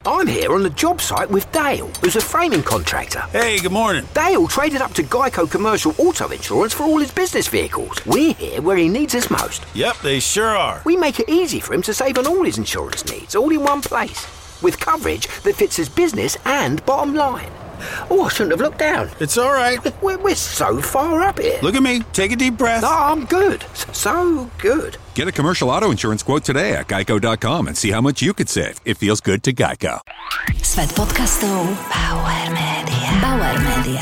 I'm here on the job site with Dale, who's a framing contractor. Hey, good morning. Dale traded up to Geico Commercial Auto Insurance for all his business vehicles. We're here where he needs us most. Yep, they sure are. We make it easy for him to save on all his insurance needs, all in one place, with coverage that fits his business and bottom line. Oh, I shouldn't have looked down. It's all right. We're so far up here. Look at me. Take a deep breath. No, I'm good. So good. Get a commercial auto insurance quote today at geico.com and see how much you could save. It feels good to Geico. Svet podcastov Bauer Media. Bauer Media.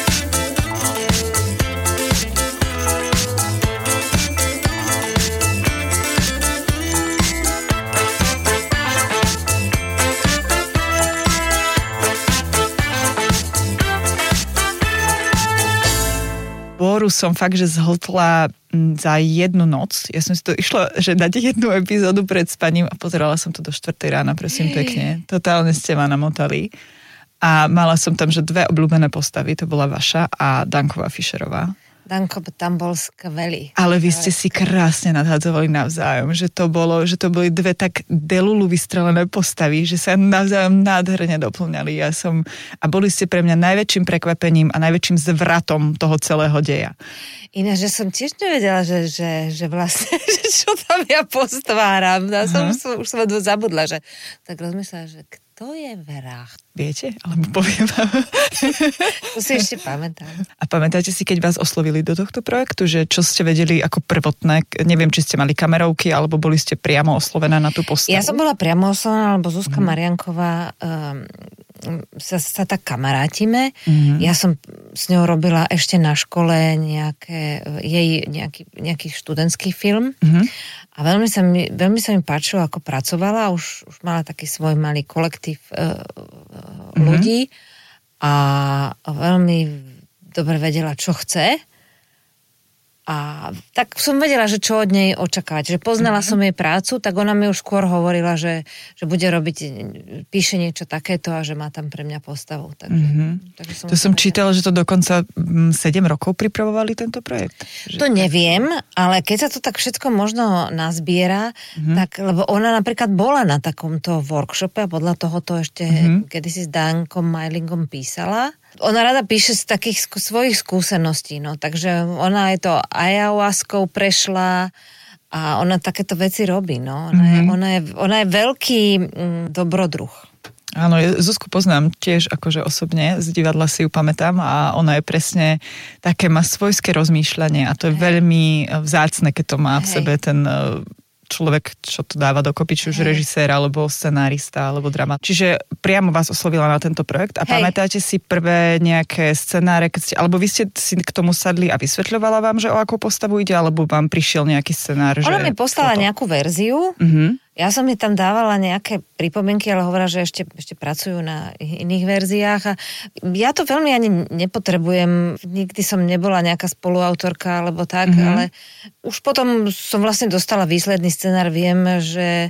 Boru som fakt, že zhltla za jednu noc. Ja som si to išla, že dať jednu epizódu pred spaním a pozerala som to do 4 rána, prosím pekne. Totálne ste ma namotali. A mala som tam, že 2 obľúbené postavy, to bola vaša a Danková Fischerová. Danko tam bol skvelý. Ale vy ste si krásne nadhadzovali navzájom, že to boli 2 tak delulu vystrelené postavy, že sa navzájom nádherne doplňali. A boli ste pre mňa najväčším prekvapením a najväčším zvratom toho celého deja. Ináč, že som tiež nevedela, že vlastne, že čo tam ja postváram. Už som zabudla, že tak rozmyslela, že kto je vrah? Viete? Ale mu poviem vám. To si ešte pamätám. A pamätáte si, keď vás oslovili do tohto projektu, že čo ste vedeli ako prvotné? Neviem, či ste mali kamerovky, alebo boli ste priamo oslovená na tú postavu? Ja som bola priamo oslovená, alebo Zuzka Marianková sa tak kamarátime. Ja som s ňou robila ešte na škole nejaký študentský film. A veľmi sa mi páčilo, ako pracovala. Už mala taký svoj malý kolektív ľudí a veľmi dobre vedela, čo chce. A tak som vedela, že čo od nej očakávať. Že poznala som jej prácu, tak ona mi už skôr hovorila, že bude píše niečo takéto a že má tam pre mňa postavu. Takže som čítala, že to dokonca 7 rokov pripravovali tento projekt. To neviem, ale keď sa to tak všetko možno nazbiera, tak, lebo ona napríklad bola na takomto workshope a podľa toho to ešte kedysi s Dankom Majlingom písala. Ona rada píše z takých svojich skúseností, no, takže ona je to ayahuaskou prešla a ona takéto veci robí, no. Ona je veľký dobrodruh. Áno, Zuzku poznám tiež akože osobne, z divadla si ju pamätám a ona je presne také, má svojské rozmýšľanie a to je veľmi vzácne, keď to má v sebe ten človek, čo to dáva dokopy, či už režisér, alebo scenárista, alebo drama. Čiže priamo vás oslovila na tento projekt a pamätáte si prvé nejaké scenáre, alebo vy ste si k tomu sadli a vysvetľovala vám, že o akú postavu ide, alebo vám prišiel nejaký scenár? Ona mi poslala nejakú verziu, ja som mi tam dávala nejaké pripomienky, ale hovorila, že ešte pracujú na iných verziách a ja to veľmi ani nepotrebujem, nikdy som nebola nejaká spoluautorka alebo tak, ale už potom som vlastne dostala výsledný scenár, viem, že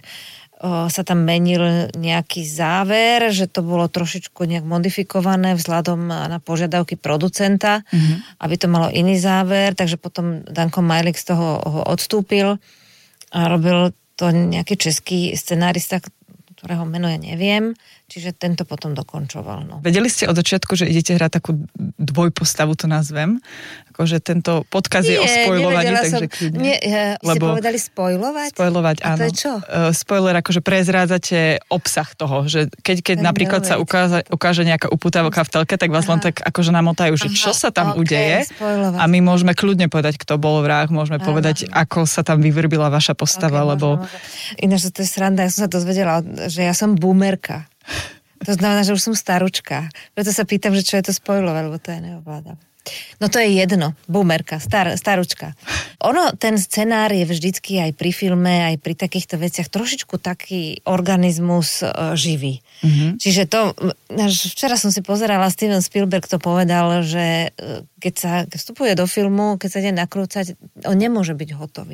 sa tam menil nejaký záver, že to bolo trošičku nejak modifikované vzhľadom na požiadavky producenta, aby to malo iný záver, takže potom Danko Majlik z toho odstúpil a robil to nejaký český scenárista, ktorého meno ja neviem, čiže tento potom dokončoval. No. Vedeli ste od začiatku, že idete hrať takú dvojpostavu, to nazvem? Akože tento podkaz je o spoilovaní, takže kľudne. Ste povedali spoilovať? Spoilovať, áno. A to je čo? Spoiler, akože prezrádzate obsah toho, že keď napríklad sa ukáže nejaká uputávka v telke, tak vás len tak akože namotajú, že čo sa tam udeje spoilovať. A my môžeme kľudne povedať, kto bol vrah, môžeme povedať, ako sa tam vyvrbila vaša postava, lebo... Ináč, to je sranda, ja som sa dozvedela, že ja som boomerka. To znamená, že už som staručka. Preto sa pýtam, že čo je to spoilovať, lebo to ja neovládam. No to je jedno, boomerka, staručka. Ten scenár je vždycky aj pri filme, aj pri takýchto veciach trošičku taký organizmus živý. Čiže to, včera som si pozerala, Steven Spielberg to povedal, že keď vstupuje do filmu, keď sa ide nakrúcať, on nemôže byť hotový.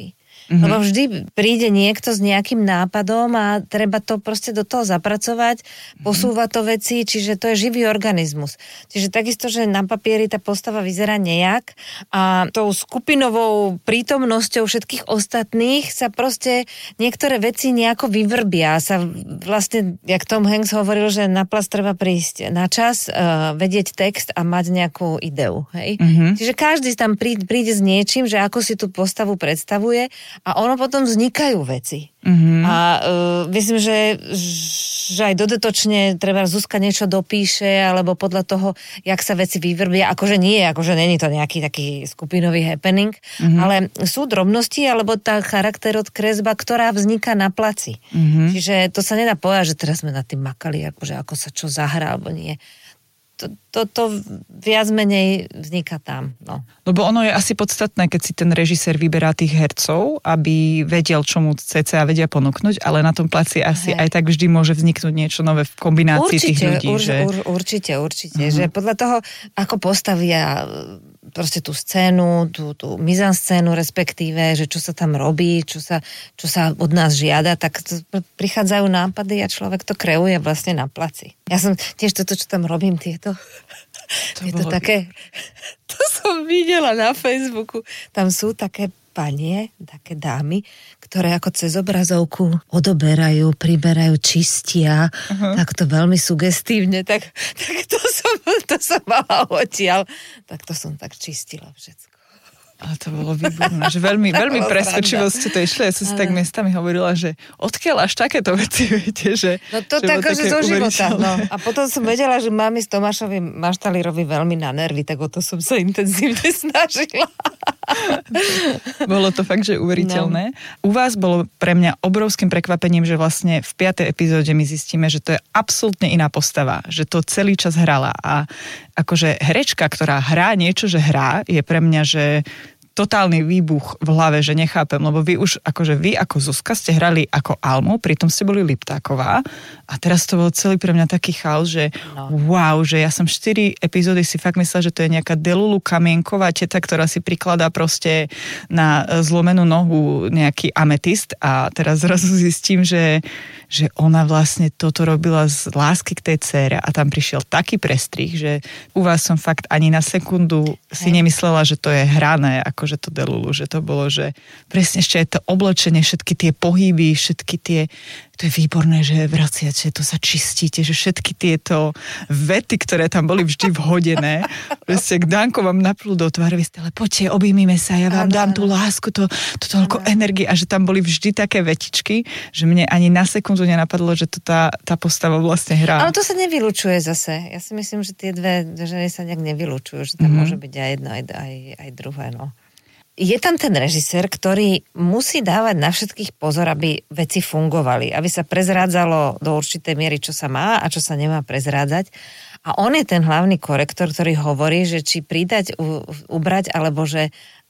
Lebo vždy príde niekto s nejakým nápadom a treba to proste do toho zapracovať, posúva to veci, čiže to je živý organizmus. Čiže takisto, že na papieri tá postava vyzerá nejak a tou skupinovou prítomnosťou všetkých ostatných sa proste niektoré veci nejako vyvrbia. Sa vlastne, jak Tom Hanks hovoril, že na plac treba prísť na čas, vedieť text a mať nejakú ideu. Hej? Čiže každý tam príde s niečím, že ako si tú postavu predstavuje a ono potom vznikajú veci. A myslím, že aj dodatočne treba Zuzka niečo dopíše, alebo podľa toho, jak sa veci vyvrbia, akože nie, akože není to nejaký taký skupinový happening, ale sú drobnosti, alebo tá charakterodkresba, ktorá vzniká na placi. Čiže to sa nedá povedať, že teraz sme nad tým makali, akože ako sa čo zahrá, alebo nie. To viac menej vzniká tam. No. Lebo ono je asi podstatné, keď si ten režisér vyberá tých hercov, aby vedel, čo mu cca vedia ponúknuť, ale na tom placi asi aj tak vždy môže vzniknúť niečo nové v kombinácii tých ľudí. Určite. Že podľa toho, ako postavia proste tú scénu, tú mizanscénu respektíve, že čo sa tam robí, čo sa od nás žiada, tak prichádzajú nápady a človek to kreuje vlastne na placi. Ja som tiež toto, čo tam robím, tieto také, to som videla na Facebooku, tam sú také panie, také dámy, ktoré ako cez obrazovku odoberajú, priberajú, čistia, tak to veľmi sugestívne, tak to som mala odtiaľ, tak to som tak čistila všetko. Ale to bolo výborné, že veľmi presvedčivo ste to išli. Ja som si tak miestami hovorila, že odkiaľ až takéto veci viete, že... No to tak, že zo života. No. A potom som vedela, že mám ísť Tomášovi Maštalírovi veľmi na nervy, tak o to som sa intenzívne snažila. Bolo to fakt, že uveriteľné. No. U vás bolo pre mňa obrovským prekvapením, že vlastne v 5. epizóde my zistíme, že to je absolútne iná postava, že to celý čas hrala a akože herečka, ktorá hrá niečo, že hrá, je pre mňa, že totálny výbuch v hlave, že nechápem, lebo vy ako Zuzka ste hrali ako Almu, pritom ste boli Liptáková a teraz to bol celý pre mňa taký chaos, že wow, že ja som 4 epizódy si fakt myslela, že to je nejaká Delulu Kamienková teta, ktorá si prikladá proste na zlomenú nohu nejaký ametist a teraz zrazu zistím, že ona vlastne toto robila z lásky k tej dcére a tam prišiel taký prestrih, že u vás som fakt ani na sekundu si nemyslela, že to je hrané, akože to Delulu, že to bolo, že presne ešte aj to oblečenie, všetky tie pohyby, všetky tie, to je výborné, že vraciate, to sa čistíte, že všetky tieto vety, ktoré tam boli vždy vhodené, presne k Danko vám naplú do tváre, vy ste, ale poďte, objímime sa, ja vám dám tú lásku, to toľko energie a že tam boli vždy také vetičky, že mne ani na sekundu nenapadlo, že to tá postava vlastne hrá. Ale to sa nevylučuje zase. Ja si myslím, že tie dve ženy sa nejak nevylučujú, že tam môže byť aj jedno, aj druhé, no. Je tam ten režisér, ktorý musí dávať na všetkých pozor, aby veci fungovali, aby sa prezrádzalo do určitej miery, čo sa má a čo sa nemá prezrádzať. A on je ten hlavný korektor, ktorý hovorí, že či pridať, ubrať, alebo že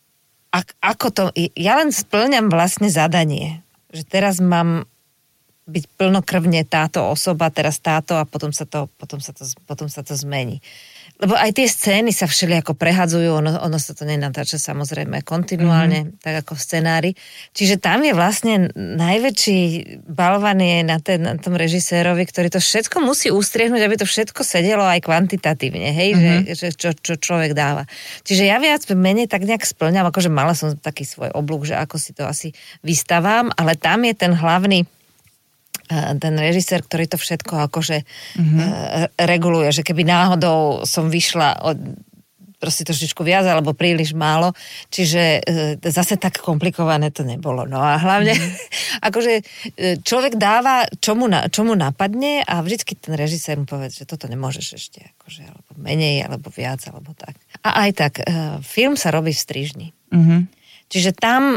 ako to... Ja len spĺňam vlastne zadanie, že teraz mám byť plnokrvne táto osoba, teraz táto a potom sa to zmení. Lebo aj tie scény sa všelijako prehadzujú, ono sa to nenatáča samozrejme kontinuálne, tak ako v scenári. Čiže tam je vlastne najväčší balvan je na tom režisérovi, ktorý to všetko musí ustriehnúť, aby to všetko sedelo aj kvantitatívne, hej, že čo človek dáva. Čiže ja viac menej tak nejak spĺňam, akože mala som taký svoj oblúk, že ako si to asi vystavám, ale tam je ten hlavný ten režisér, ktorý to všetko akože reguluje, že keby náhodou som vyšla proste trošičku viac alebo príliš málo, čiže zase tak komplikované to nebolo. No a hlavne akože človek dáva, čo mu napadne a vždycky ten režisér mu povie, že toto nemôžeš ešte, akože, alebo menej, alebo viac, alebo tak. A aj tak, film sa robí v strižni. Čiže tam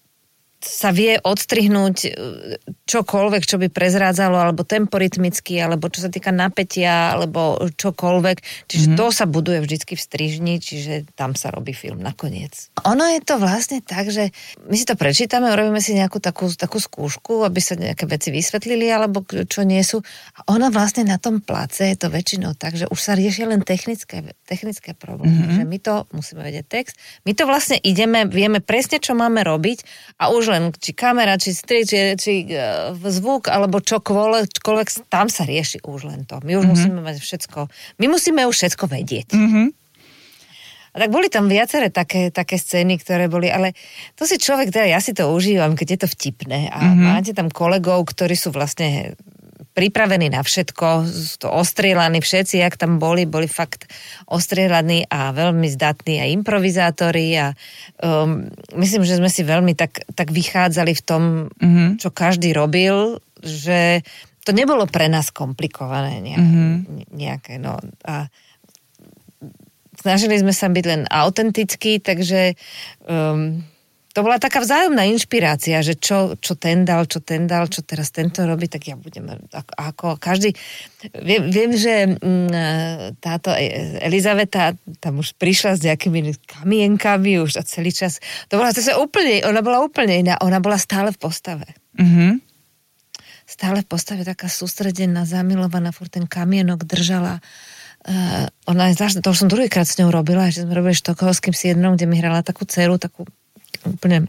sa vie odstrihnúť čokoľvek, čo by prezrádzalo, alebo temporytmicky, alebo čo sa týka napätia, alebo čokoľvek. Čiže to sa buduje vždycky v strižni, čiže tam sa robí film nakoniec. Ono je to vlastne tak, že my si to prečítame, urobíme si nejakú takú skúšku, aby sa nejaké veci vysvetlili, alebo čo nie sú. A ono vlastne na tom place je to väčšinou tak, že už sa riešia len technické problémy. Že my to musíme vedieť text. My to vlastne vieme presne, čo máme robiť a už len len či kamera, či strik, či zvuk, alebo čokoľvek, tam sa rieši už len to. My už musíme mať všetko, my musíme už všetko vedieť. A tak boli tam viaceré také scény, ktoré boli, ale to si človek, teda ja si to užívam, keď je to vtipné a máte tam kolegov, ktorí sú vlastne pripravení na všetko, sú to ostrielaní všetci, jak tam boli fakt ostrielaní a veľmi zdatní a improvizátori a myslím, že sme si veľmi tak vychádzali v tom, čo každý robil, že to nebolo pre nás komplikované nejaké, no a snažili sme sa byť len autentickí, takže to bola taká vzájomná inšpirácia, že čo ten dal, čo teraz tento robí, tak ja budem ako každý. Viem, že táto Elizaveta tam už prišla s nejakými kamienkami už a celý čas. Ona bola úplne iná. Ona bola stále v postave. Stále v postave taká sústredená, zamilovaná, furt ten kamienok držala. Ona je zvláštna, to už som druhýkrát s ňou robila, že sme robili Štokholmským syndrom, kde mi hrala takú dceru, takú úplne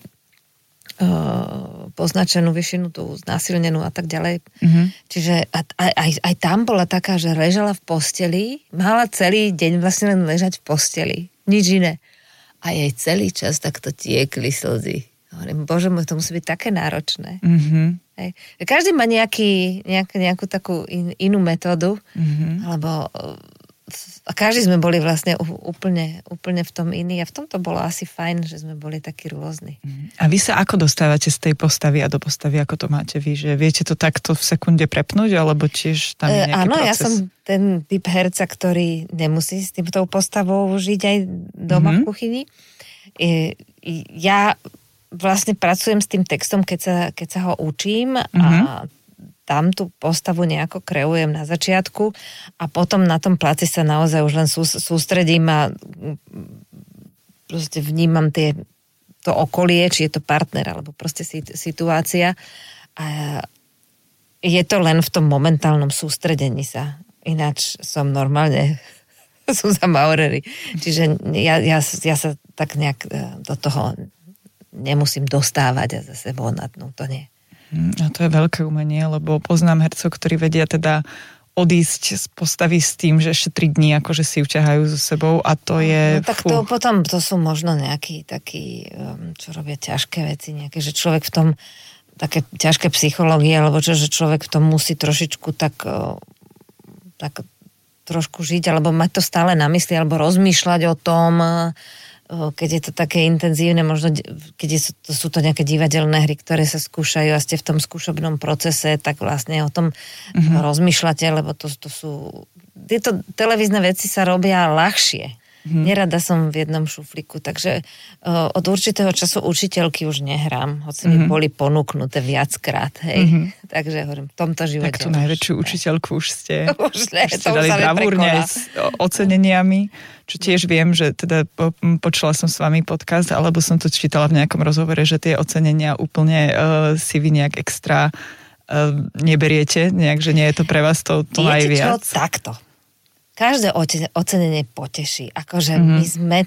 poznačenú, vyšinutú, znásilnenú a tak ďalej. Čiže aj tam bola taká, že ležala v posteli, mala celý deň vlastne len ležať v posteli, nič iné. A jej celý čas takto tiekli slzy. Hovorím, bože môj, to musí byť také náročné. Hej. Každý má nejakú takú inú metódu, alebo a každý sme boli vlastne úplne v tom iný a v tom to bolo asi fajn, že sme boli takí rôzni. A vy sa ako dostávate z tej postavy a do postavy, ako to máte vy? Že viete to takto v sekunde prepnúť, alebo tiež tam je nejaký áno, proces? Ja som ten typ herca, ktorý nemusí s týmto postavou žiť aj doma v kuchyni. Ja vlastne pracujem s tým textom, keď sa ho učím a tam tú postavu nejako kreujem na začiatku a potom na tom placi sa naozaj už len sústredím a proste vnímam to okolie, či je to partner alebo proste situácia a je to len v tom momentálnom sústredení sa. Ináč som normálne som za Maurery. Čiže ja sa tak nejak do toho nemusím dostávať a zase vonadnú, to nie. A to je veľké umenie, lebo poznám hercov, ktorí vedia teda odísť z postavy s tým, že ešte 3 dní akože si ju ťahajú so sebou a to je... No tak to potom, to sú možno nejakí takí, čo robia ťažké veci, nejaké, že človek v tom, také ťažké psychológie, alebo čo, že človek v tom musí trošičku tak trošku žiť, alebo mať to stále na mysli, alebo rozmýšľať o tom, keď je to také intenzívne, možno keď sú to nejaké divadelné hry, ktoré sa skúšajú a ste v tom skúšobnom procese, tak vlastne o tom rozmýšľate, lebo to sú... Tieto televízne veci sa robia ľahšie. Nerada som v jednom šuflíku, takže od určitého času učiteľky už nehrám, hoci mi boli ponúknuté viackrát, hej. Takže hovorím, v tomto živote... Tak tú najväčšiu učiteľku už ste... Už ste dali bravúrne s oceneniami, čo tiež viem, že teda počula som s vami podcast, alebo som to čítala v nejakom rozhovore, že tie ocenenia úplne si vy nejak extra neberiete, nejak, že nie je to pre vás to najviac. Viete čo, takto. Každé ocenenie poteší. Akože my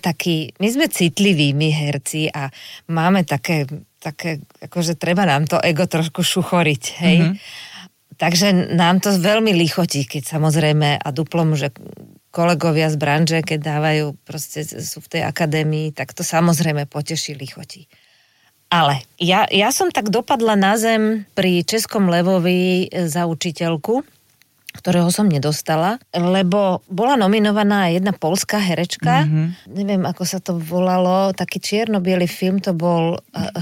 sme citliví, my herci a máme také, akože treba nám to ego trošku šuchoriť, hej. Takže nám to veľmi lichotí, keď samozrejme a duplom, že kolegovia z branže, keď dávajú, proste sú v tej akadémii, tak to samozrejme poteší, lichotí. Ale ja som tak dopadla na zem pri Českom levovi za učiteľku, ktorého som nedostala, lebo bola nominovaná jedna poľská herečka, neviem, ako sa to volalo, taký čierno-biely film, to bol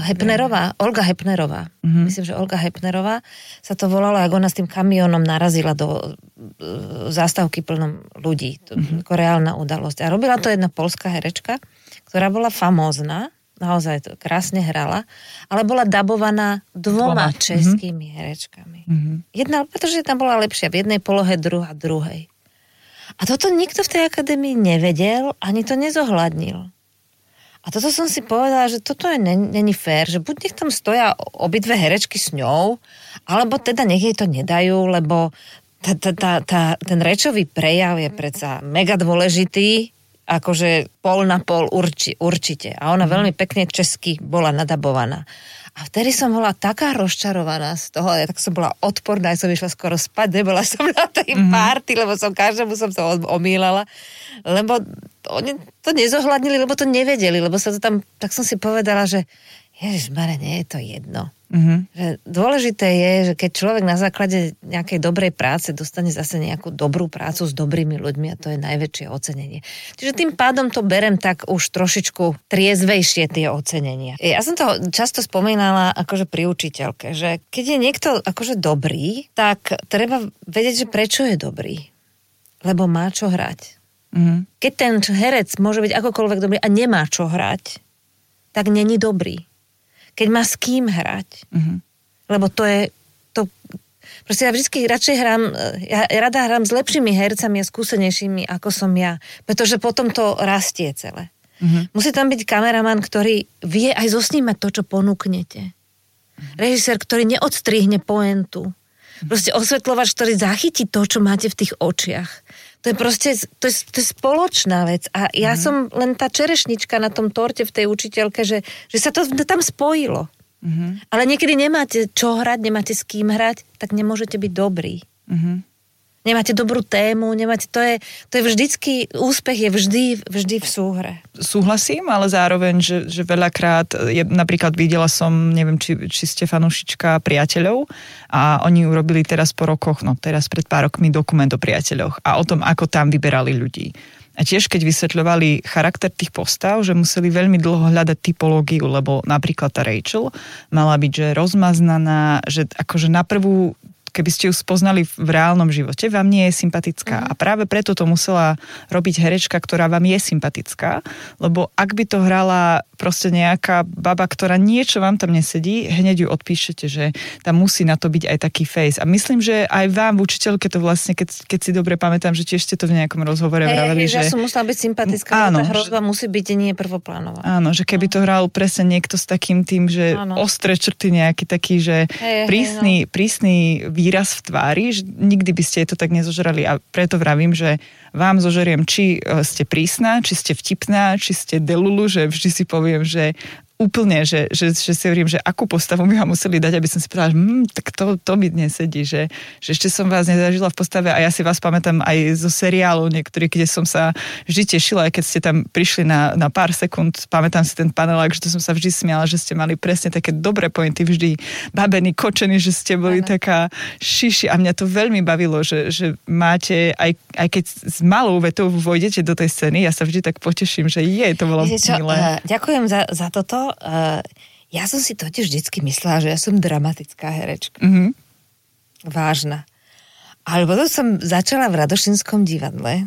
Olga Hepnerová. Myslím, že Olga Hepnerová sa to volalo, ako ona s tým kamionom narazila do zástavky plnom ľudí. To ako reálna udalosť. A robila to jedna poľská herečka, ktorá bola famózna, naozaj to krásne hrala, ale bola dabovaná dvoma českými herečkami. Jedna, pretože tam bola lepšia v jednej polohe, druhá druhej. A toto nikto v tej akadémii nevedel, ani to nezohľadnil. A toto som si povedala, že toto není fér, že buď nech tam stoja obidve herečky s ňou, alebo teda nech jej to nedajú, lebo ten rečový prejav je predsa mega dôležitý akože pol na pol určite. A ona veľmi pekne česky bola nadabovaná. A vtedy som bola taká rozčarovaná z toho, ja tak som bola odporná, ja som išla skoro spať, nebola som na tej party, lebo každému som to omýlala, lebo oni to nezohľadnili, lebo to nevedeli, lebo sa to tam, tak som si povedala, že Ježišmare, nie je to jedno. Že dôležité je, že keď človek na základe nejakej dobrej práce dostane zase nejakú dobrú prácu s dobrými ľuďmi a to je najväčšie ocenenie. Čiže tým pádom to berem tak už trošičku triezvejšie tie ocenenia. Ja som to často spomínala akože pri učiteľke, že keď je niekto akože dobrý, tak treba vedieť, že prečo je dobrý. Lebo má čo hrať. Keď ten herec môže byť akokoľvek dobrý a nemá čo hrať, tak není dobrý. Keď má s kým hrať. Lebo to je... Proste ja vždy radšej rada hrám s lepšími hercami a skúsenejšími, ako som ja. Pretože potom to rastie celé. Musí tam byť kameraman, ktorý vie aj zosnímať to, čo ponúknete. Režisér, ktorý neodstrihne pointu. Proste osvetľovač, ktorý zachytí to, čo máte v tých očiach. To je proste, to je spoločná vec. A ja som len tá čerešnička na tom torte v tej učiteľke, že sa to tam spojilo. Ale niekedy nemáte čo hrať, nemáte s kým hrať, tak nemôžete byť dobrí. Nemáte dobrú tému, to je vždycky, úspech je vždy v súhre. Súhlasím, ale zároveň, že veľakrát, napríklad videla som, neviem, či ste fanúšička Priateľov a oni urobili teraz po rokoch, teraz pred pár rokmi dokument o Priateľoch a o tom, ako tam vyberali ľudí. A tiež, keď vysvetľovali charakter tých postav, že museli veľmi dlho hľadať typológiu, lebo napríklad tá Rachel mala byť, že rozmaznaná, že akože na prvú keby ste ju spoznali v reálnom živote, vám nie je sympatická. A práve preto to musela robiť herečka, ktorá vám je sympatická, lebo ak by to hrala proste nejaká baba, ktorá niečo vám tam nesedí, hneď ju odpíšete, že tam musí na to byť aj taký face. A myslím, že aj vám v učiteľke to vlastne, keď si dobre pamätám, že tiež ste to v nejakom rozhovore vraveli, že... Ja som musela byť sympatická, áno, tá hrozba musí byť nie prvoplánová. Áno, že keby to hral presne niekto s takým tým, že ostré črty nejaký taký, že prísny výraz v tvári, že nikdy by ste to tak nezožrali a preto vravím, že vám zožeriem, či ste prísna, či ste vtipná, či ste delulu, že vždy si poviem, že úplne, že si hovorím, že akú postavu by vám museli dať, aby som si povedala, že tak to mi dnes sedí, že ešte som vás nezažila v postave a ja si vás pamätám aj zo seriálov niektorých, kde som sa vždy tešila, aj keď ste tam prišli na pár sekúnd, pamätám si ten panelák, že to som sa vždy smiala, že ste mali presne také dobré pointy, vždy babení, kočení, že ste boli taká šiši a mňa to veľmi bavilo, že máte, aj keď s malou vetou vojdete do tej scény, ja sa vždy tak poteším, že to bolo milé. Ďakujem za toto. Ja som si totiž vždycky myslela, že ja som dramatická herečka. Vážna. Ale potom som začala v Radošinskom divadle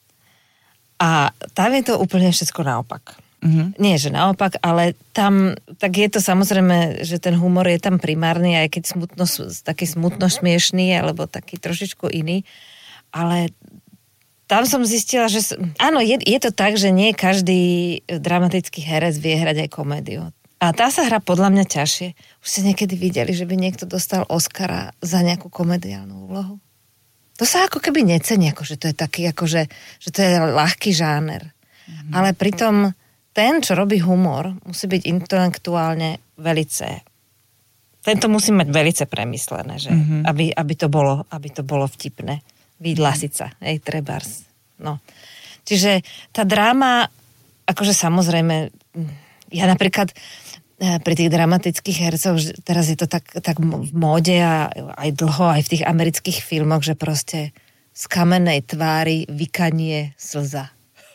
a tam je to úplne všetko naopak. Nie, že naopak, ale tam, tak je to samozrejme, že ten humor je tam primárny, aj keď taký smutno smiešný, alebo taký trošičku iný, ale tam som zistila, že áno, je to tak, že nie každý dramatický herec vie hrať aj komédiu. A tá sa hrá podľa mňa ťažšie. Už ste niekedy videli, že by niekto dostal Oscara za nejakú komediálnu úlohu? To sa ako keby necení, akože to je taký, akože, že to je ľahký žáner. Ale pritom ten, čo robí humor, musí byť intelektuálne velice. Tento musí mať velice premyslené, že aby to bolo vtipné. Lasica, trebárs. No. Čiže tá dráma, akože samozrejme, ja napríklad pri tých dramatických hercoch, teraz je to tak v móde a aj dlho, aj v tých amerických filmoch, že proste z kamennej tvári vykanie slza.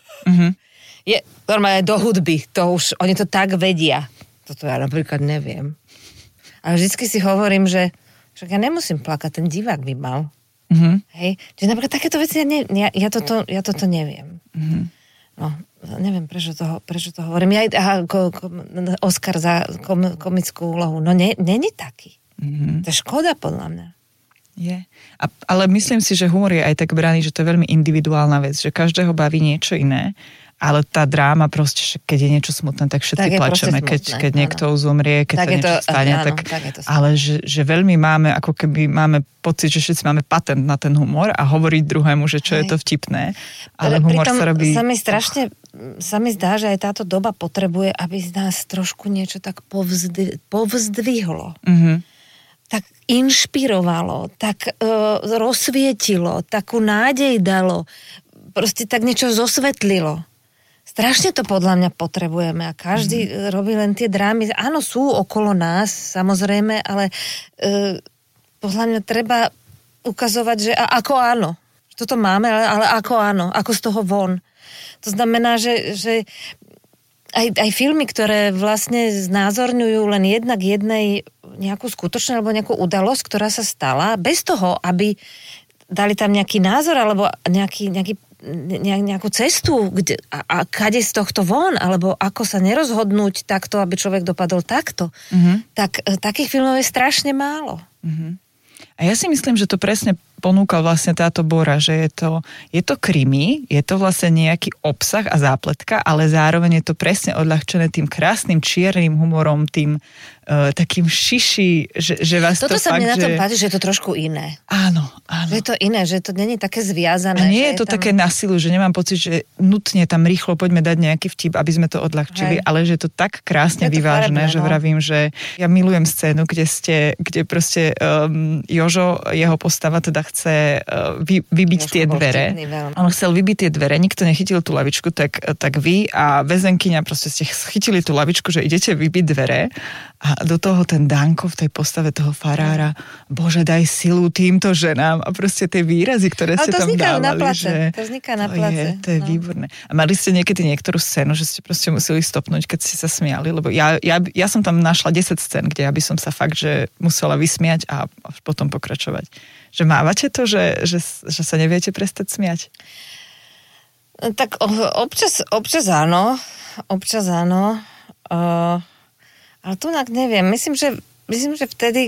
Je normálne do hudby, to už, oni to tak vedia. Toto ja napríklad neviem. Ale vždycky si hovorím, že však ja nemusím plakať, ten divák by mal. Hej? Čiže napríklad takéto veci ja toto neviem. No, neviem, prečo to hovorím. Oscar za komickú úlohu. No, není taký. To je škoda, podľa mňa. Je. Ale myslím si, že humor je aj tak braný, že to je veľmi individuálna vec, že každého baví niečo iné ale tá dráma proste, že keď je niečo smutné, tak všetci plačeme, keď niekto zomrie, keď tak sa niečo stane, tak ale že veľmi máme, ako keby máme pocit, že všetci máme patent na ten humor a hovoriť druhému, že čo je to vtipné, ale humor sa robí... Sa mi zdá, že aj táto doba potrebuje, aby z nás trošku niečo tak povzdvihlo. Tak inšpirovalo, tak rozsvietilo, takú nádej dalo, proste tak niečo zosvetlilo. Strašne to podľa mňa potrebujeme a každý robí len tie drámy. Áno, sú okolo nás, samozrejme, ale podľa mňa treba ukazovať, že ako áno. Toto máme, ale ako áno, ako z toho von. To znamená, že aj filmy, ktoré vlastne znázorňujú len jednak jednej nejakú skutočnú alebo nejakú udalosť, ktorá sa stala, bez toho, aby dali tam nejaký názor alebo nejakú cestu a kade z tohto von, alebo ako sa nerozhodnúť takto, aby človek dopadol takto, tak takých filmov je strašne málo. A ja si myslím, že to presne ponúkal vlastne táto Bora, že je to krimi, je to vlastne nejaký obsah a zápletka, ale zároveň je to presne odľahčené tým krásnym čiernym humorom, tým takým šiši, že vás toto to sa fakt, mne na tom páči, že je to trošku iné. Áno. Že je to iné, že to není také zviazané. A nie je to také na silu, že nemám pocit, že nutne tam rýchlo poďme dať nejaký vtip, aby sme to odľahčili, ale že je to tak krásne vyvážené, že vravím, že ja milujem scénu, kde proste Jožo, jeho postava teda chce vybiť tie dvere. On chcel vybiť tie dvere, nikto nechytil tú lavičku, tak vy a väzenkyňa proste ste chytili tú lavičku, že idete vybiť dvere a do toho ten Danko v tej postave toho farára, Bože, daj silu týmto ženám a proste tie výrazy, ktoré ste tam dávali. To vzniká na place. To je výborné. A mali ste niekedy niektorú scénu, že ste proste museli stopnúť, keď ste sa smiali, lebo ja som tam našla 10 scén, kde ja by som sa fakt, že musela vysmiať a potom pokračovať. Že mávate to, že sa neviete prestať smiať? Tak občas áno. Ale tu neviem. Myslím, že vtedy,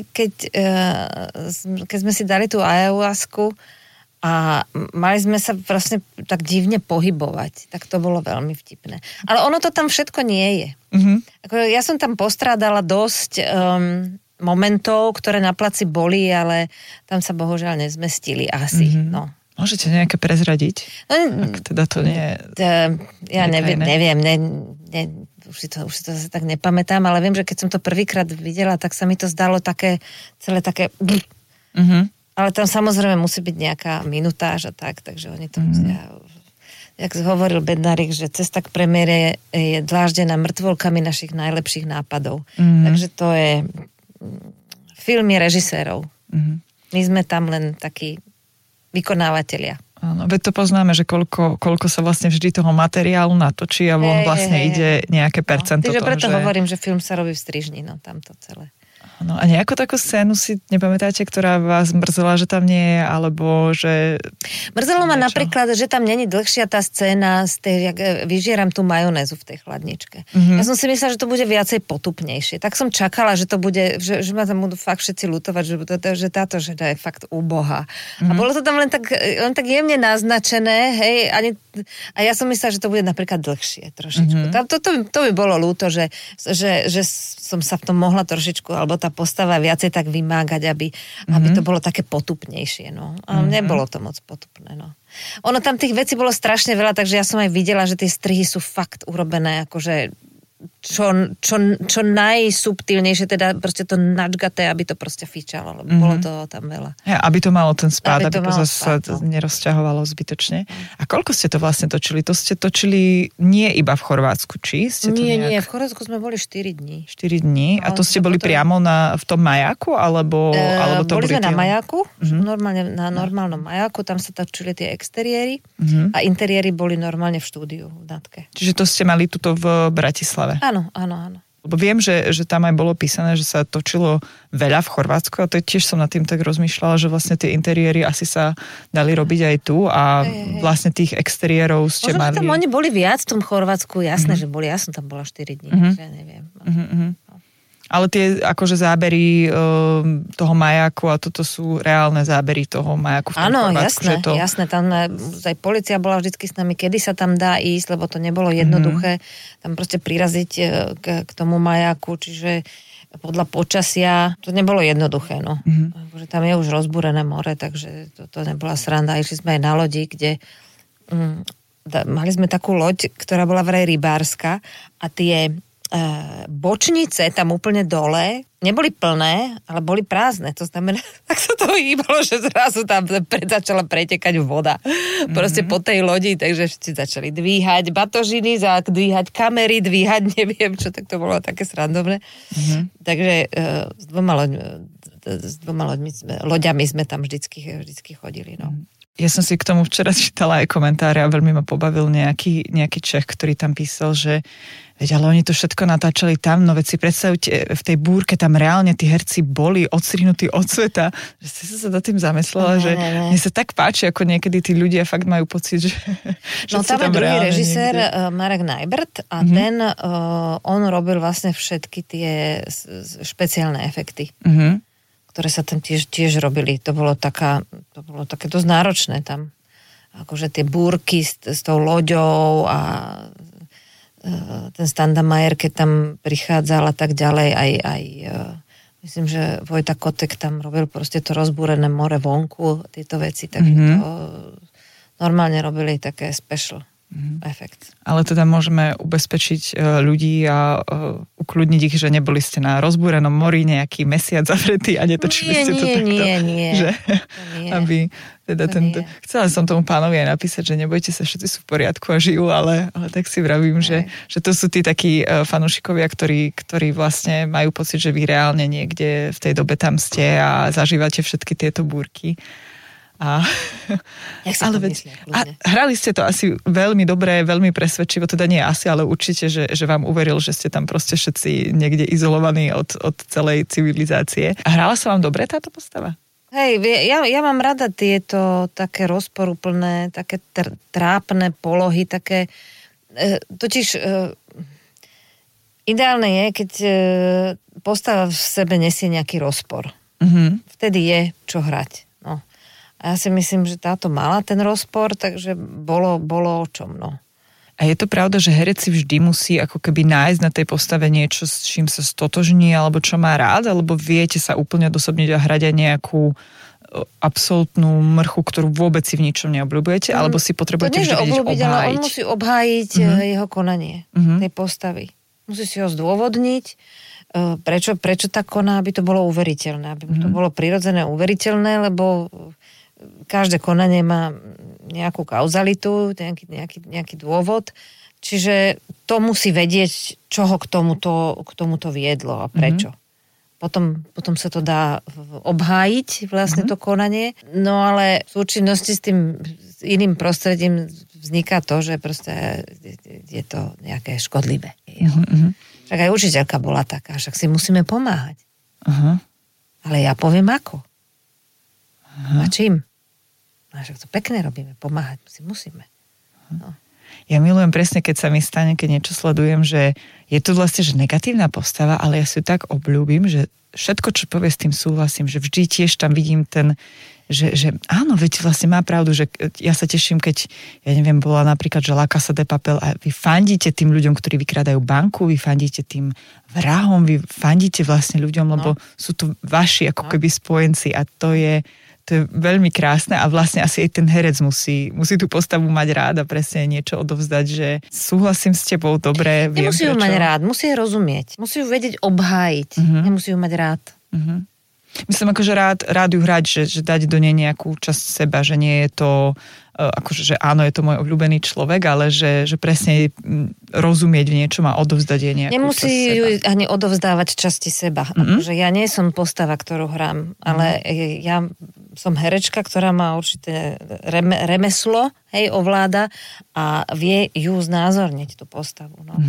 keď sme si dali tú ayahuasku a mali sme sa vlastne tak divne pohybovať, tak to bolo veľmi vtipné. Ale ono to tam všetko nie je. Ja som tam postrádala dosť momentov, ktoré na placi boli, ale tam sa bohužiaľ nezmestili asi. No. Môžete nejaké prezradiť? Ak teda to nie ja neviem. Už si to zase tak nepamätám, ale viem, že keď som to prvýkrát videla, tak sa mi to zdalo celé také... Ale tam samozrejme musí byť nejaká minutáž a takže oni to musia... Jak hovoril Bednárik, že cesta k premiére je dláždená mŕtvolkami našich najlepších nápadov. Takže to je film je režisérov. My sme tam len takí vykonávatelia. Áno, veď to poznáme, že koľko sa vlastne vždy toho materiálu natočí a von vlastne ide nejaké percento toho, preto hovorím, že film sa robí v strižni, tam to celé. No a nejakú takú scénu si nepamätáte, ktorá vás mrzela, že tam nie je, alebo že... Mrzelo ma napríklad, že tam není dlhšia tá scéna z tej, jak vyžieram tú majonézu v tej chladničke. Ja som si myslela, že to bude viacej potupnejšie. Tak som čakala, že to bude, že ma tam budú fakt všetci ľutovať, že táto žena je fakt úbohá. A bolo to tam len tak jemne naznačené, hej, a ja som myslela, že to bude napríklad dlhšie trošičku. To by bolo ľúto, že som sa v tom mohla trošičku, alebo tá postava viacej tak vymágať, aby to bolo také potupnejšie, no. A nebolo to moc potupné, no. Ono tam tých vecí bolo strašne veľa, takže ja som aj videla, že tie strihy sú fakt urobené akože čo najsubtilnejšie, teda proste to načgaté, aby to proste fičalo, lebo bolo to tam veľa. Ja, aby to malo ten spád, aby to zase nerozťahovalo zbytočne. A koľko ste to vlastne točili? To ste točili nie iba v Chorvátsku, či? Nie, v Chorvátsku sme boli 4 dní. 4 dní? A to ste boli priamo v tom majáku? Alebo to boli sme na majáku, normálne na normálnom majáku, tam sa točili tie exteriéry a interiéry boli normálne v štúdiu v Natke. Čiže to ste mali tuto v Bratislave? Áno. Lebo viem, že tam aj bolo písané, že sa točilo veľa v Chorvátsku a to tiež som nad tým tak rozmýšľala, že vlastne tie interiéry asi sa dali robiť aj tu a vlastne tých exteriérov ste mali... Možno tam oni boli viac v tom Chorvátsku, jasné, že boli, ja som tam bola 4 dní, ja neviem. Ale tie akože zábery toho majáku a toto sú reálne zábery toho majáku v tom Chorvátsku. Áno, jasné. Tam aj polícia bola vždycky s nami, kedy sa tam dá ísť, lebo to nebolo jednoduché tam proste priraziť k tomu majáku, čiže podľa počasia to nebolo jednoduché, no. Akože tam je už rozbúrené more, takže to nebola sranda. Išli sme aj na lodi, kde mali sme takú loď, ktorá bola vraj rybárska a tie bočnice tam úplne dole neboli plné, ale boli prázdne. To znamená, tak sa to hýbalo, že zrazu tam začala pretekať voda. Proste po tej lodi, takže všetci začali dvíhať batožiny, dvíhať kamery, dvíhať neviem čo, tak to bolo také srandovné. Takže s dvoma loďami sme tam vždycky chodili, no. Ja som si k tomu včera čítala aj komentáre a veľmi ma pobavil nejaký Čech, ktorý tam písal, že veď, ale oni to všetko natáčali tam, no veď si predstavte, v tej búrke tam reálne tí herci boli odstrihnutí od sveta, že si sa za tým zamyslela, že mne sa tak páči, ako niekedy tí ľudia fakt majú pocit, že no tam je druhý režisér Marek Najbert a ten, on robil vlastne všetky tie špeciálne efekty. Ktoré sa tam tiež robili. To bolo také dosť náročné tam. Akože tie búrky s tou loďou a ten Standa Majer, keď tam prichádzal a tak ďalej, aj myslím, že Vojta Kotek tam robil proste to rozbúrené more vonku, tieto veci, takže to normálne robili také special efekt. Ale teda môžeme ubezpečiť ľudí a ukľudniť ich, že neboli ste na rozbúrenom mori nejaký mesiac zavretý a netočili ste to takto. Nie. Že, aby teda chcela som tomu pánovi aj napísať, že nebojte sa, všetci sú v poriadku a žijú, ale tak si vravím, že to sú tí takí fanúšikovia, ktorí vlastne majú pocit, že vy reálne niekde v tej dobe tam ste a zažívate všetky tieto búrky. A hrali ste to asi veľmi dobre, veľmi presvedčivo, teda nie asi, ale určite, že vám uveril, že ste tam proste všetci niekde izolovaní od celej civilizácie. A hrala sa vám dobre táto postava? Hej, ja mám rada tieto také rozporuplné, také trápne polohy, také totiž ideálne je, keď postava v sebe nesie nejaký rozpor. Vtedy je čo hrať. No. A ja si myslím, že táto mala ten rozpor, takže bolo o čom, no. A je to pravda, že herec si vždy musí ako keby nájsť na tej postave niečo, s čím sa stotožní, alebo čo má rád, alebo viete sa úplne odosobniť a hrať aj nejakú absolútnu mrchu, ktorú vôbec si v ničom neobľúbujete, alebo si potrebujete vždy vedieť obhájiť? Ale on musí obhájiť jeho konanie tej postavy. Musí si ho zdôvodniť, prečo tak koná, aby to bolo uveriteľné, aby to bolo prirodzené, uveriteľné, lebo každé konanie má nejakú kauzalitu, nejaký dôvod, čiže to musí vedieť, čo ho k tomuto viedlo a prečo. Potom sa to dá obhájiť vlastne to konanie, no ale v súčinnosti s tým iným prostredím vzniká to, že proste je to nejaké škodlivé. Však aj učiteľka bola taká, však si musíme pomáhať. Ale ja poviem ako. A čím? A však to pekne robíme, pomáhať si musíme. No. Ja milujem presne, keď sa mi stane, keď niečo sledujem, že je to vlastne že negatívna postava, ale ja si ju tak obľúbim, že všetko, čo povie, s tým súhlasím, že vždy tiež tam vidím ten, že áno, veď vlastne má pravdu, že ja sa teším, keď, ja neviem, bola napríklad, že La Casa de Papel a vy fandíte tým ľuďom, ktorí vykrádajú banku, vy fandíte tým vrahom, vy fandíte vlastne ľuďom, lebo sú to vaši ako keby spojenci a to je veľmi krásne a vlastne asi aj ten herec musí tú postavu mať rád a presne niečo odovzdať, že súhlasím s tebou, dobre, viem nemusí ju mať rád, musí ju rozumieť, musí ju vedieť obhájiť, nemusí ju mať rád. Myslím akože rád ju hrať, že dať do nej nejakú časť seba, že nie je to akože, že áno, je to môj obľúbený človek, ale že presne rozumieť v niečom a odovzdať jej nejakú nemusí časť seba. Ju ani odovzdávať časti seba. Akože ja nie som postava, ktorú hrám, ale ja som herečka, ktorá má určité remeslo, ovláda a vie ju znázorniť tú postavu. No.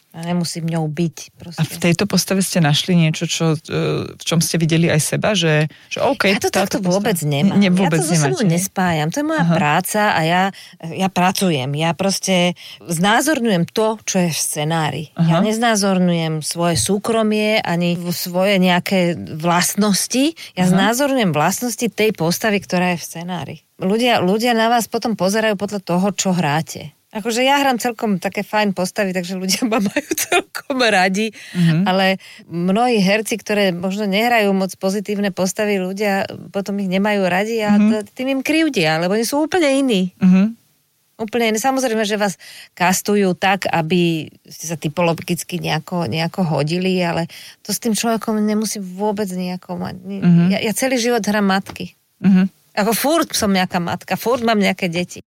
A nemusím ňou byť. Proste. A v tejto postave ste našli niečo, v čom ste videli aj seba, že OK. Ja to takto vôbec nemám. Vôbec ja to so sebou nespájam. To je moja práca a ja pracujem. Ja proste znázorňujem to, čo je v scenári. Ja neznázorňujem svoje súkromie ani svoje nejaké vlastnosti. Ja znázorňujem vlastnosti tej postavy, ktorá je v scenári. Ľudia na vás potom pozerajú podľa toho, čo hráte. Akože ja hrám celkom také fajn postavy, takže ľudia ma majú celkom radi, ale mnohí herci, ktoré možno nehrajú moc pozitívne postavy, ľudia potom ich nemajú radi a tým im krivdia, lebo oni sú úplne iní. Úplne iní. Samozrejme, že vás kastujú tak, aby ste sa typologicky nejako hodili, ale to s tým človekom nemusí vôbec nejako mať. Ja celý život hrám matky. Ako furt som nejaká matka, furt mám nejaké deti.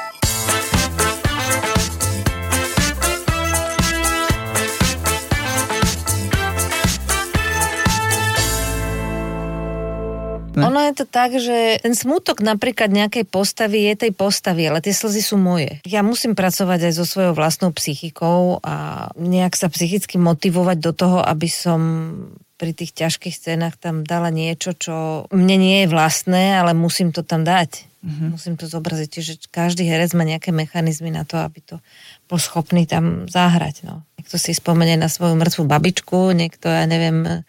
Ono je to tak, že ten smutok napríklad nejakej postavy je tej postavy, ale tie slzy sú moje. Ja musím pracovať aj so svojou vlastnou psychikou a nejak sa psychicky motivovať do toho, aby som pri tých ťažkých scénach tam dala niečo, čo mne nie je vlastné, ale musím to tam dať. Musím to zobraziť, že každý herec má nejaké mechanizmy na to, aby to bol schopný tam zahrať. No. Niekto si spomenie na svoju mŕtvú babičku, niekto, ja neviem,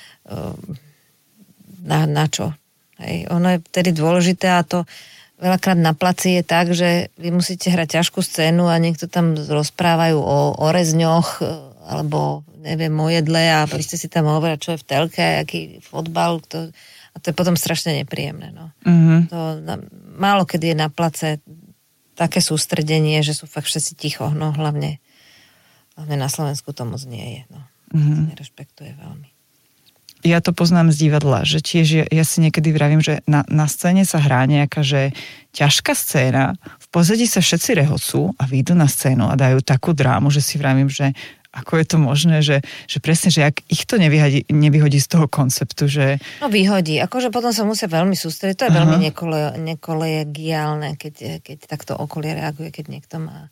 na čo. Hej, ono je vtedy dôležité a to veľakrát na placi je tak, že vy musíte hrať ťažkú scénu a niekto tam rozprávajú o rezňoch alebo neviem, o jedle a proste si tam hovoria, čo je v telke, aký fotbal. A to je potom strašne nepríjemné. No. Málo kedy je na place také sústredenie, že sú fakt všetci ticho. No hlavne na Slovensku to moc nie je. No. To nerešpektuje veľmi. Ja to poznám z divadla, že tiež ja si niekedy vravím, že na scéne sa hrá nejaká, že ťažká scéna, v pozadí sa všetci rehocú a výjdu na scénu a dajú takú drámu, že si vravím, že ako je to možné, že presne, že ak ich to nevyhodí z toho konceptu, že... No vyhodí, akože potom sa musia veľmi sústrediť, to je veľmi nekolegiálne, keď takto okolie reaguje, keď niekto má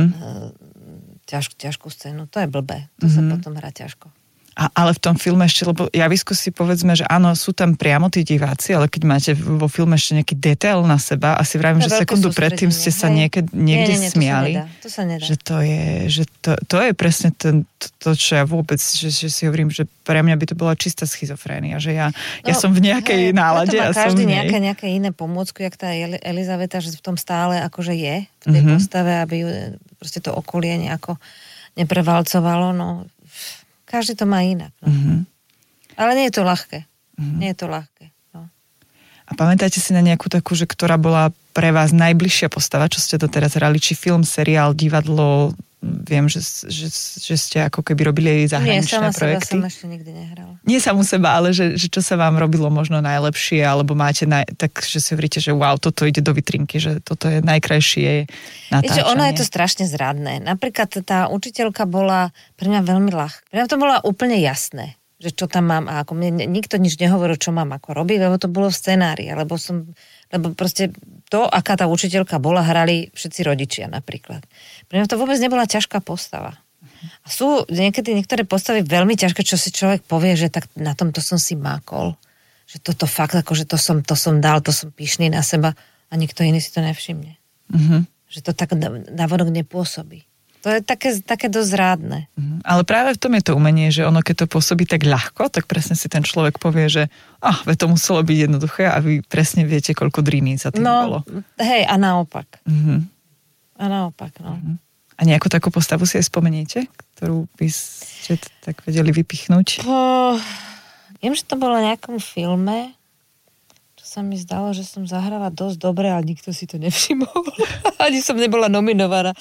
ťažkú scénu, to je blbé, to sa potom hrá ťažko. Ale v tom filme ešte, lebo javisku si povedzme, že áno, sú tam priamo tí diváci, ale keď máte vo filme ešte nejaký detail na seba, asi vravím, že sekundu predtým ste sa niekde smiali. To sa nedá. Že to je presne to, čo ja vôbec, že si hovorím, že pre mňa by to bola čistá schizofrénia, že ja som v nejakej nálade a som každý nejaké iné pomôcky, jak tá Elizaveta, že v tom stále akože je, v tej postave, aby ju proste to okolie nejako neprevalcovalo, no každý to má inak. No. Ale nie je to ľahké. Nie je to ľahké. No. A pamätáte si na nejakú takú, že ktorá bola pre vás najbližšia postava, čo ste doteraz hrali? Či film, seriál, divadlo? Viem, že ste ako keby robili aj zahraničné projekty. Nie, sama ešte nikdy nehrala. Nie samú seba, ale že čo sa vám robilo možno najlepšie, alebo máte tak, že si hovoríte, že wow, toto ide do vitrinky, že toto je najkrajšie natáčanie. Ono je to strašne zradné. Napríklad tá učiteľka bola pre mňa veľmi ľahká. Pre mňa to bolo úplne jasné, že čo tam mám a ako mne nikto nič nehovoril, čo mám ako robiť, lebo to bolo v scenári, lebo proste to, aká tá učiteľka bola, hrali všetci rodičia napríklad. Pre mňa to vôbec nebola ťažká postava. A sú niekedy niektoré postavy veľmi ťažké, čo si človek povie, že tak na tomto som si mákol. Že toto fakt, akože to som dal, to som pyšný na seba a nikto iný si to nevšimne. Že to tak navodok nepôsobí. To je také dosť rádne. Ale práve v tom je to umenie, že ono, keď to pôsobí tak ľahko, tak presne si ten človek povie, že to muselo byť jednoduché a vy presne viete, koľko dríní za tým bolo. Hej, a naopak. A naopak, no. A nejakú takú postavu si aj spomeniete, ktorú by ste tak vedeli vypichnúť? Viem, že to bolo na nejakom filme, čo sa mi zdalo, že som zahrala dosť dobre, ale nikto si to nevšimol. Ani som nebola nominovaná.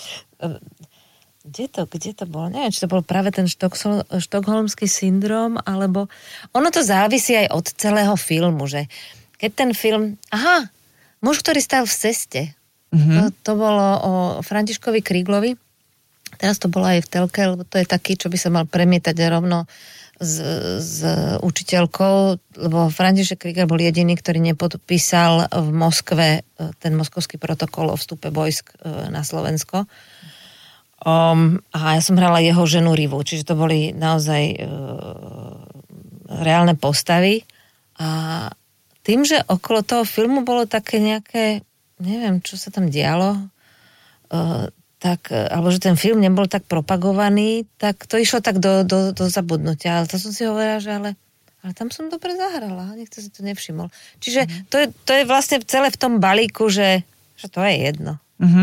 Kde to bolo? Neviem, či to bol práve ten štokholmský syndrom, alebo... Ono to závisí aj od celého filmu, že keď ten film... Muž, ktorý stál v ceste. To bolo o Františkovi Kríglovi. Teraz to bolo aj v telke, lebo to je taký, čo by sa mal premietať rovno s učiteľkou, lebo František Krígl bol jediný, ktorý nepodpísal v Moskve ten moskovský protokol o vstupe vojsk na Slovensko. A ja som hrala jeho ženu Rivu, čiže to boli naozaj reálne postavy. A tým, že okolo toho filmu bolo také nejaké, neviem, čo sa tam dialo, alebo že ten film nebol tak propagovaný, tak to išlo tak do zabudnutia. Ale to som si hovorila, že ale tam som dobre zahrala, nikto si to nevšimol. Čiže to je vlastne celé v tom balíku, že to je jedno.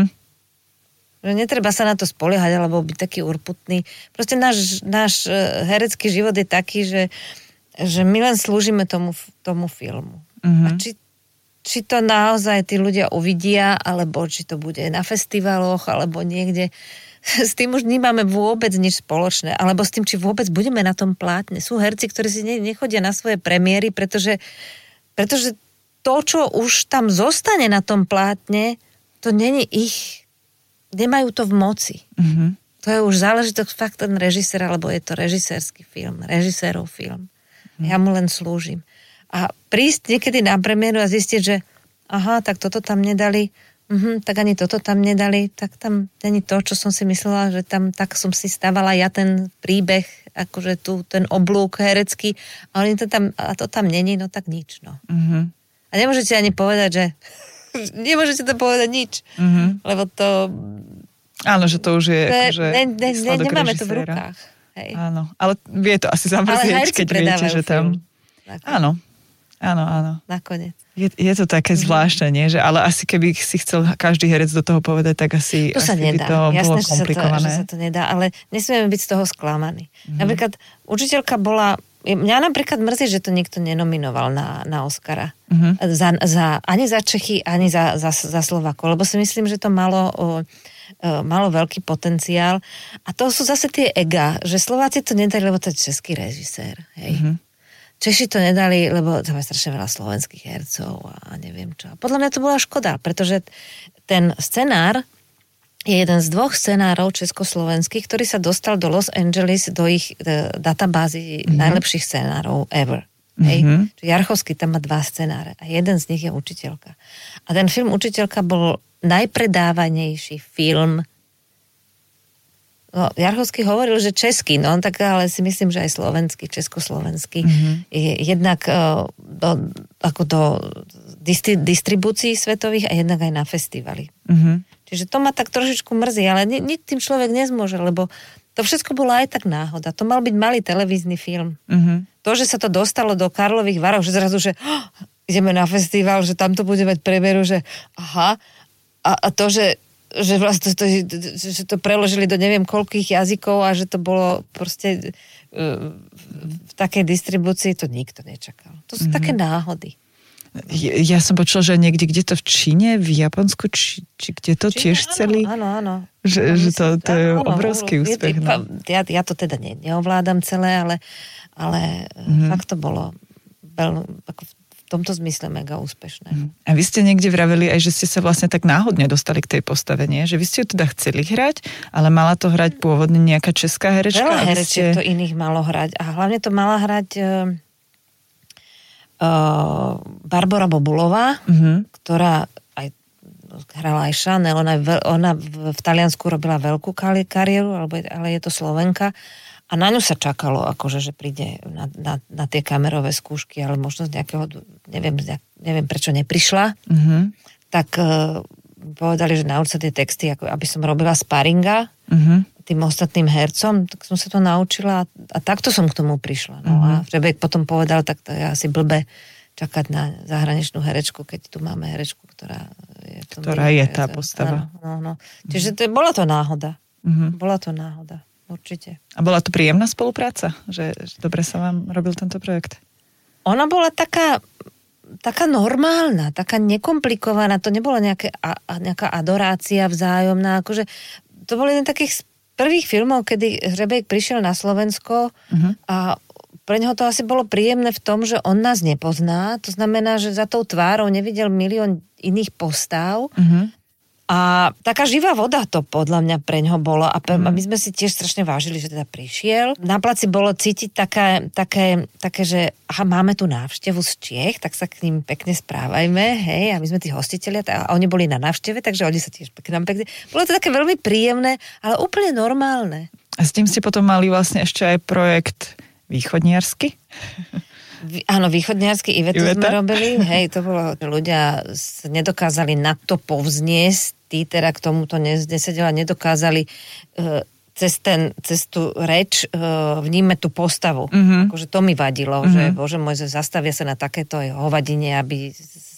Že netreba sa na to spoliehať, alebo byť taký urputný. Proste náš herecký život je taký, že my len slúžime tomu filmu. A či to naozaj tí ľudia uvidia, alebo či to bude na festivaloch, alebo niekde, s tým už nemáme vôbec nič spoločné. Alebo s tým, či vôbec budeme na tom plátne. Sú herci, ktorí si nechodia na svoje premiéry, pretože to, čo už tam zostane na tom plátne, to není ich, nemajú to v moci. To je už záležitosť fakt ten režisér, alebo je to režisérsky film, režisérov film. Ja mu len slúžim. A prísť niekedy na premiéru a zistiť, že aha, tak toto tam nedali, tak ani toto tam nedali, tak tam není to, čo som si myslela, že tam, tak som si stávala ja ten príbeh, akože tu ten oblúk herecký, a oni to tam, a to tam není, no tak nič, no. A nemôžete ani povedať, že nemôžete to povedať nič, lebo to... Áno, že to už je akože nemáme to v rukách. Hej. Áno, ale vie to asi zamrzieť, keď viete, že tam... Áno. Nakoniec. Je to také zvláštne, nie? Že, ale asi keby si chcel každý herec do toho povedať, tak asi, to sa asi nedá. by to jasné, bolo komplikované. Že sa to nedá, ale nesmieme byť z toho sklamaní. Napríklad učiteľka bola... Mňa napríklad mrzí, že to nikto nenominoval na Oscara. Ani za Čechy, ani za Slovákov, lebo si myslím, že to malo veľký potenciál. A to sú zase tie ega, že Slováci to nedali, lebo to je český režisér. Hej. Češi to nedali, lebo tam je strašne veľa slovenských hercov a neviem čo. Podľa mňa to bola škoda, pretože ten scenár je jeden z 2 scenárov československých, ktorý sa dostal do Los Angeles, do ich databázy najlepších scenárov ever. Hej? Jarchovský tam má 2 scenáre a jeden z nich je Učiteľka. A ten film Učiteľka bol najpredávanejší film. No, Jarchovský hovoril, že český, no tak ale si myslím, že aj slovenský, československý. Jednak ako do distribúcií svetových a jednak aj na festivali. Čiže to ma tak trošičku mrzí, ale nič tým človek nezmôže, lebo to všetko bolo aj tak náhoda. To mal byť malý televízny film. To, že sa to dostalo do Karlových Varov, že zrazu, že ideme na festival, že tam to bude mať premiéru, že aha, a to, že vlastne že to preložili do neviem koľkých jazykov a že to bolo proste v takej distribúcii, to nikto nečakal. To sú také náhody. Ja som počula, že niekde, kde to v Číne, v Japonsku, či kde to tiež chceli? Áno. Že to je obrovský úspech. No. Ja to teda neovládam celé, ale fakt to bolo ako v tomto zmysle mega úspešné. A vy ste niekde vraveli aj, že ste sa vlastne tak náhodne dostali k tej postave, nie? Že vy ste ju teda chceli hrať, ale mala to hrať pôvodne nejaká česká herečka? Veľa herečiek to iných malo hrať. A hlavne to mala hrať Barbora Bobulová, ktorá aj hrala aj Chanel, ona v Taliansku robila veľkú kariéru, ale je to Slovenka. A na ňu sa čakalo, akože, že príde na tie kamerové skúšky, ale možno z nejakého, neviem prečo neprišla. Tak povedali, že nauč sa tie texty, ako aby som robila sparinga tým ostatným hercom, tak som sa to naučila a takto som k tomu prišla. No a Řebek potom povedal, tak to je asi blbé čakať na zahraničnú herečku, keď tu máme herečku, ktorá je v tom... Ktorá je tá postava. Áno. Čiže bola to náhoda. Bola to náhoda. Určite. A bola to príjemná spolupráca? Že dobre sa vám robil tento projekt? Ona bola taká normálna, taká nekomplikovaná. To nebola nejaká adorácia vzájomná. Akože, to bol jeden takých prvých filmov, kedy Hřebejk prišiel na Slovensko a pre neho to asi bolo príjemné v tom, že on nás nepozná. To znamená, že za tou tvárou nevidel milión iných postav. A taká živá voda to podľa mňa preňho bolo a my sme si tiež strašne vážili, že teda prišiel. Na placi bolo cítiť také, že aha, máme tu návštevu z Čiech, tak sa k ním pekne správajme, hej, a my sme tí hostitelia a oni boli na návšteve, takže oni sa tiež pekne. Bolo to také veľmi príjemné, ale úplne normálne. A s tým ste potom mali vlastne ešte aj projekt východniarsky? Áno, východniarsky Ivetu sme robili, hej, to bolo, ľudia sa nedokázali na to povzniesť, tí teda k tomuto nesedela, nedokázali cez tú reč vnímať tú postavu. Akože to mi vadilo, že bože môj, zastavia sa na takéto hovadine, aby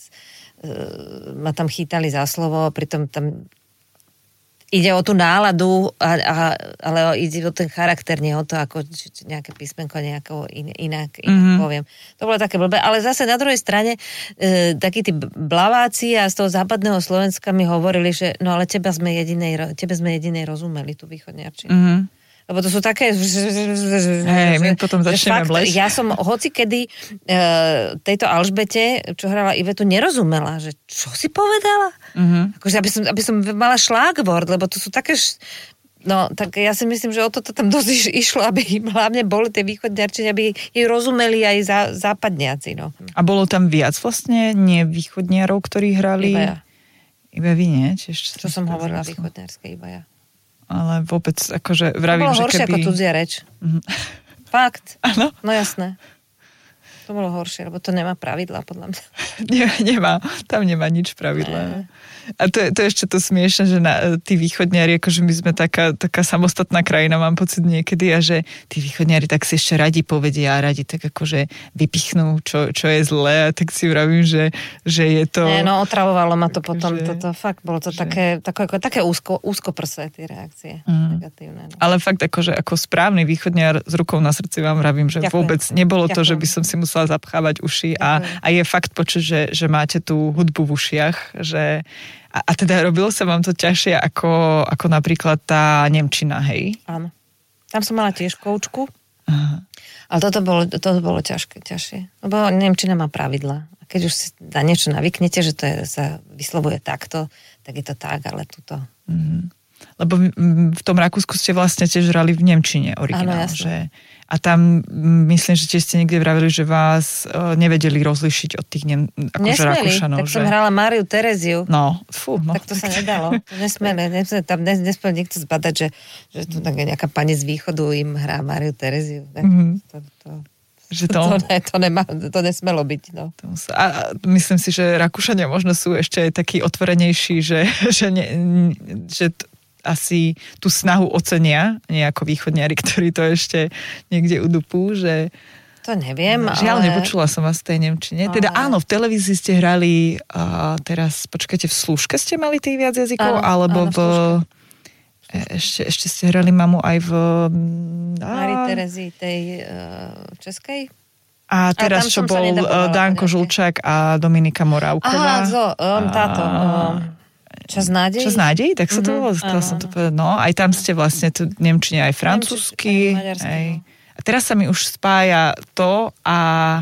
ma tam chytali za slovo, pritom tam ide o tú náladu, ale ide o ten charakter, nie o to, ako nejaké písmenko nejako inak poviem. To bolo také blbé, ale zase na druhej strane takí tí blaváci a z toho západného Slovenska mi hovorili, že no ale tebe sme jedinej rozumeli tú východniarčinu. Lebo to sú také... Hej, my potom začneme blesť. Ja som hocikedy tejto Alžbete, čo hrala Ivetu, nerozumela, že čo si povedala? Akože, aby som mala šlágvord, lebo to sú také... No, tak ja si myslím, že o toto tam dosť išlo, aby im hlavne boli tie východniarčiny, aby jej rozumeli aj západniaci, no. A bolo tam viac vlastne nevýchodniarov, ktorí hrali? Iba vy, nie? Čo som hovorila východniarské, iba ja. Ale vôbec, akože vravím, že keby... To bolo horšie ako cudzia reč. Fakt. Áno? No jasné. To bolo horšie, lebo to nemá pravidlá, podľa mňa. Nemá. Tam nemá nič pravidlá. A to je ešte to smiešne, že tí východniari, akože my sme taká samostatná krajina, mám pocit niekedy, a že tí východniari tak si ešte radi povedia a radi tak akože vypichnú, čo je zlé, a tak si vravím, že je to... No otravovalo ma to potom, toto fakt, bolo to také úzkoprsé tie reakcie. Negatívne. No. Ale fakt akože ako správny východniar s rukou na srdci vám vravím, že vôbec nebolo to, že by som si musela zapchávať uši a je fakt počuť, že máte tú hudbu v ušiach, že a teda robilo sa vám to ťažšie ako napríklad tá nemčina, hej? Áno. Tam som mala tiež koučku, ale toto bolo ťažšie. Lebo nemčina má pravidlá. A keď už si na niečo navyknete, že to sa vyslovuje takto, tak je to tak, ale tuto... Lebo v tom Rakúsku ste vlastne tiež hrali v nemčine originál, že... A tam myslím, že tiež ste niekde vravili, že vás nevedeli rozlišiť od tých akože Rakúšanov. Tak som hrala Máriu Tereziu. No. Tak to sa nedalo. To nesmeli. Tam nesmel niekto zbadať, že tu nejaká pani z východu im hrá Máriu Tereziu. To nesmelo byť. No. A myslím si, že Rakúšania možno sú ešte aj takí otvorenejší, že asi tú snahu ocenia nejako východniari, ktorí to ešte niekde udupú, že... To neviem, žiaľ, nepočula som vás v tej nemčine. Teda áno, v televízii ste hrali teraz, počkajte, v Slúžke ste mali tých viac jazykov, alebo v... Ešte ste hrali mamu aj v... Márii Terezii, tej českej? A teraz, čo bol Danko Žulčák a Dominika Morávková. Táto... Čas nádej? Čas nádej, tak sa to bolo. No, aj tam ste vlastne tu nemčine aj francúzsky. A teraz sa mi už spája to a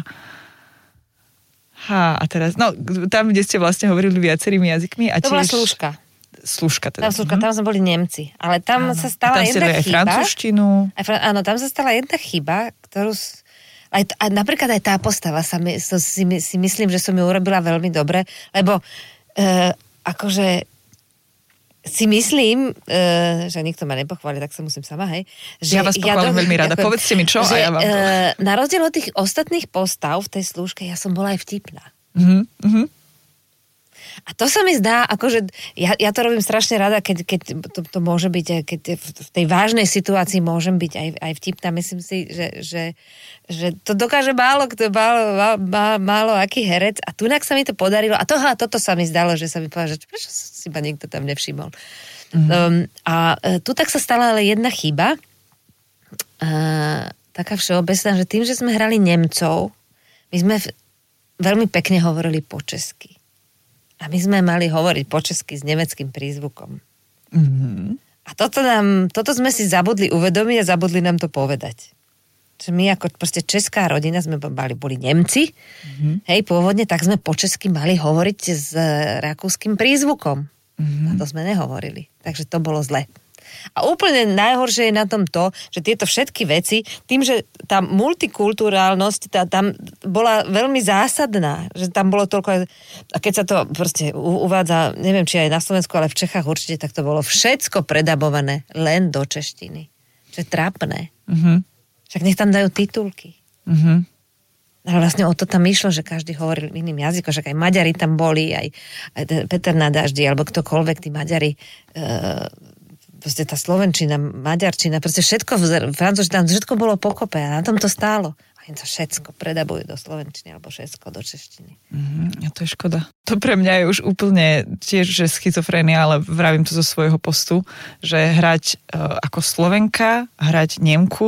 teraz, no, tam, kde ste vlastne hovorili viacerými jazykmi. A to bola Slúžka. Slúžka teda. Tam sme boli Nemci. Ale tam sa stala jedna chyba. Aj francúzštinu. Áno, tam sa stala jedna chyba, ktorú... napríklad aj tá postava si myslím, že som ju urobila veľmi dobre, lebo akože si myslím, že nikto ma nepochváli, tak sa musím sama, hej. Že ja vás pochválim veľmi rada. Povedzte mi čo a ja vám to... Na rozdiel od tých ostatných postav v tej Slúžke, ja som bola aj vtipná. A to sa mi zdá, akože ja to robím strašne rada, keď to môže byť, keď v tej vážnej situácii môžem byť aj vtipná. Myslím si, že to dokáže málo aký herec. A tunak sa mi to podarilo. A toto sa mi zdalo, že sa mi povedal, že prečo si ma nikto tam nevšimol. Tu tak sa stala ale jedna chyba. Taká všeobecná, že tým, že sme hrali Nemcov, my sme veľmi pekne hovorili po česky. A my sme mali hovoriť po česky s nemeckým prízvukom. A toto sme si zabudli uvedomiť a zabudli nám to povedať. Že my ako proste česká rodina sme boli Nemci, hej, pôvodne, tak sme po česky mali hovoriť s rakúskym prízvukom. A to sme nehovorili. Takže to bolo zle. A úplne najhoršie je na tom to, že tieto všetky veci, tým, že tá multikulturálnosť tam bola veľmi zásadná, že tam bolo toľko, a keď sa to proste uvádza, neviem, či aj na Slovensku, ale v Čechách určite, tak to bolo všetko predabované len do češtiny. Čo je trápne. Však nech tam dajú titulky. Ale vlastne o to tam išlo, že každý hovoril iným jazykom, že aj Maďari tam boli, aj Peter na daždi, alebo ktokoľvek, tí Maďari, proste tá slovenčina, maďarčina, proste všetko, francúzština, všetko bolo pokope a na tom to stálo. A im to všetko predabujú do slovenčiny alebo všetko do češtiny. A to je škoda. To pre mňa je už úplne tiež, že schizofrénia, ale vravím to zo svojho postu, že hrať ako Slovenka, hrať Nemku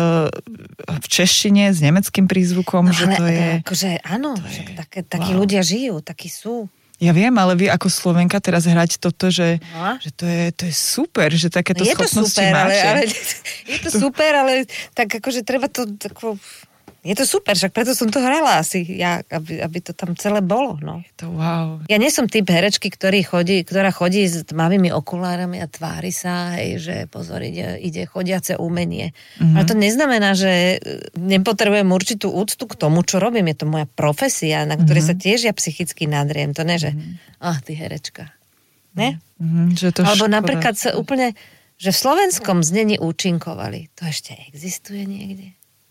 v češtine s nemeckým prízvukom, no, že to je... Akože áno, takí ľudia žijú, takí sú. Ja viem, ale vy ako Slovenka teraz hrať toto, že to je super, že takéto schopnosti máte. Je to super, ale tak akože treba to... Je to super, však preto som to hrala asi, aby to tam celé bolo. No. To wow. Ja nie som typ herečky, ktorá chodí s tmavými okulárami a tvári sa, že pozor, ide chodiace umenie. Ale to neznamená, že nepotrebujem určitú úctu k tomu, čo robím. Je to moja profesia, na ktorej sa tiež ja psychicky nadriem. To ne, že ty herečka. Ne? Že to alebo škoda. Napríklad sa úplne, že v slovenskom znení účinkovali. To ešte existuje niekde?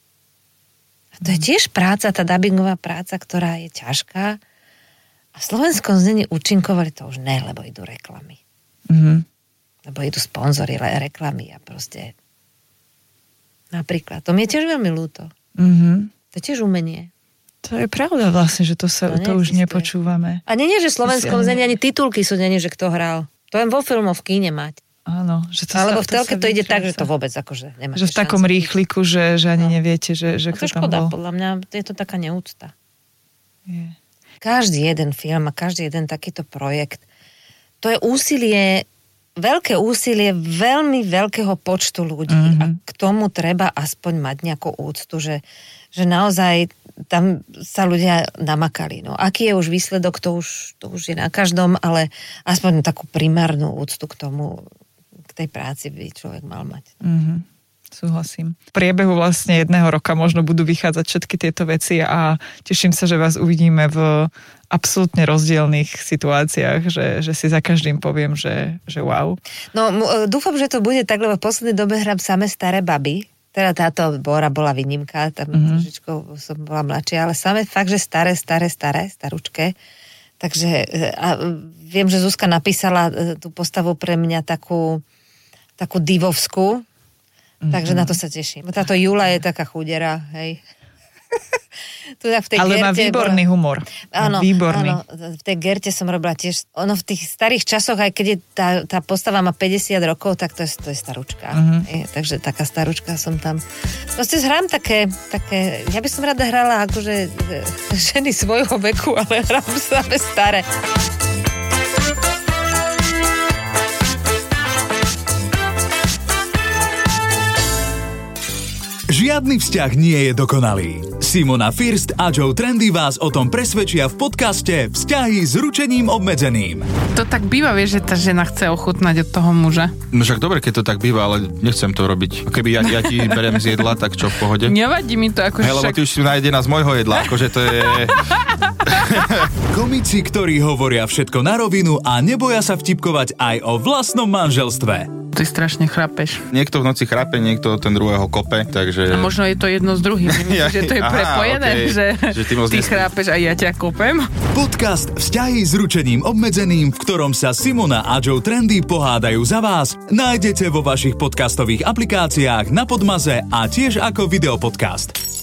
A to je tiež práca, tá dabingová práca, ktorá je ťažká. A v slovenskom znení účinkovali to už ne, lebo idú reklamy. Lebo idú sponzori reklamy a proste... Napríklad. To mi je tiež veľmi ľúto. To je tiež umenie. To je pravda vlastne, že to už nepočúvame. A nie, že v slovenskom znení ani titulky sú není, že kto hral. To len vo filmoch v kíne mať. Áno, že to alebo v telke to ide tak, že to vôbec akože nemáte že v takom rýchliku, že ani neviete, že kto tam škoda, bol. Podľa mňa je to taká neúcta. Je. Každý jeden film a každý jeden takýto projekt, to je úsilie, veľké úsilie veľmi veľkého počtu ľudí a k tomu treba aspoň mať nejakú úctu, že naozaj tam sa ľudia namakali. No, aký je už výsledok, to už je na každom, ale aspoň takú primárnu úctu k tomu, k tej práci by človek mal mať. Súhlasím. V priebehu vlastne 1 roka možno budú vychádzať všetky tieto veci a teším sa, že vás uvidíme v absolútne rozdielných situáciách, že si za každým poviem, že wow. No, dúfam, že to bude tak, lebo v poslednej dobe hrám Samé staré baby. Teda táto Bora bola výnimka, tam trošičku som bola mladšia, ale samé fakt, že starúčke. Takže a viem, že Zuzka napísala tú postavu pre mňa takú divovskú, takže na to sa teším. Táto Jula je taká chudera, hej. Ale má výborný humor. Áno, výborný. Áno, v tej Gerte som robila tiež, ono v tých starých časoch, aj keď je tá postava má 50 rokov, tak to je starúčka. Takže taká starúčka som tam. Proste hrám také, ja by som rada hrala akože ženy svojho veku, ale hrám same staré. Žiadny vzťah nie je dokonalý. Simona First a Joe Trendy vás o tom presvedčia v podcaste Vzťahy s ručením obmedzeným. To tak býva, vieš, že tá žena chce ochutnať od toho muža. No však dobre, keď to tak býva, ale nechcem to robiť. Keby ja ti beriem z jedla, tak čo, v pohode? Nevadí mi to, akože lebo ty už si najedená z môjho jedla, akože to je... Komici, ktorí hovoria všetko na rovinu a neboja sa vtipkovať aj o vlastnom manželstve. Ty strašne chrapeš. Niekto v noci chrape, niekto ten druhého kope, takže... A možno je to jedno s druhým. Nemyslíš, že to je prepojené, okay. že ty chrápeš a ja ťa kopem? Podcast Vzťahy s ručením obmedzeným, v ktorom sa Simona a Joe Trendy pohádajú za vás, nájdete vo vašich podcastových aplikáciách, na Podmaze a tiež ako videopodcast.